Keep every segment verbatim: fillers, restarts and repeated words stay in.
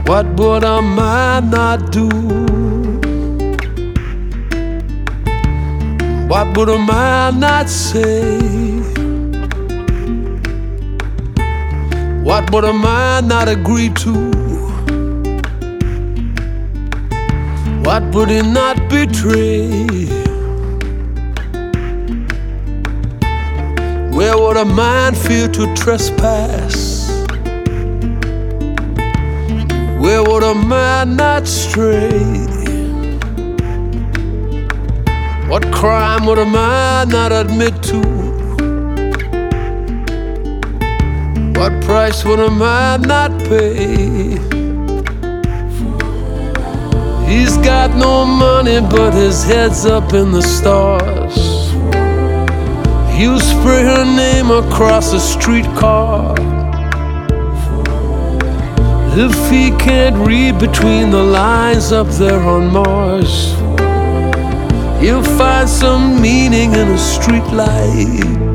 What would a man not do? What would a man not say? What would a man not agree to? What would he not betray? Where would a man fear to trespass? Where would a man not stray? What crime would a man not admit to? What price would a man not pay? He's got no money, but his head's up in the stars. You spray her name across a streetcar. If he can't read between the lines up there on Mars, he'll find some meaning in a street light.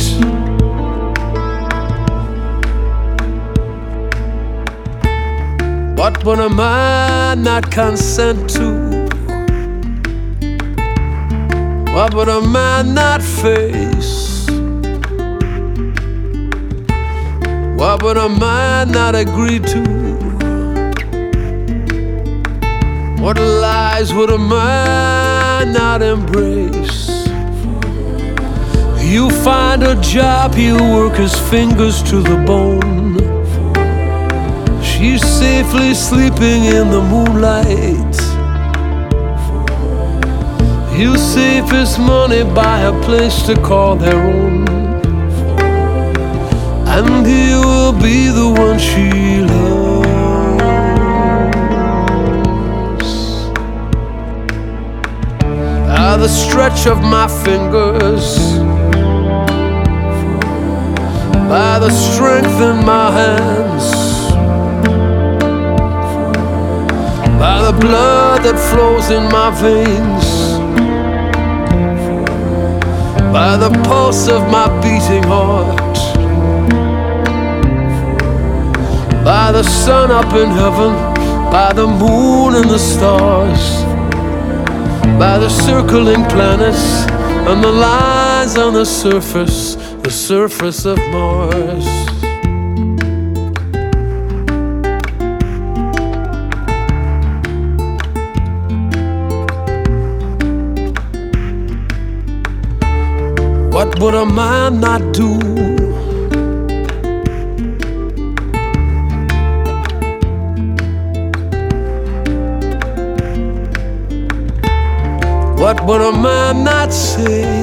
What would a man not consent to? What would a man not face? What would a man not agree to? What lies would a man not embrace? You find a job, he'll work his fingers to the bone. She's safely sleeping in the moonlight. He'll save his money, buy a place to call their own, and he will be the one she loves. By the stretch of my fingers, by the strength in my hands, by the blood that flows in my veins, by the pulse of my beating heart, by the sun up in heaven, by the moon and the stars, by the circling planets and the lines on the surface, the surface of Mars. What would a man not do? What would a man not say?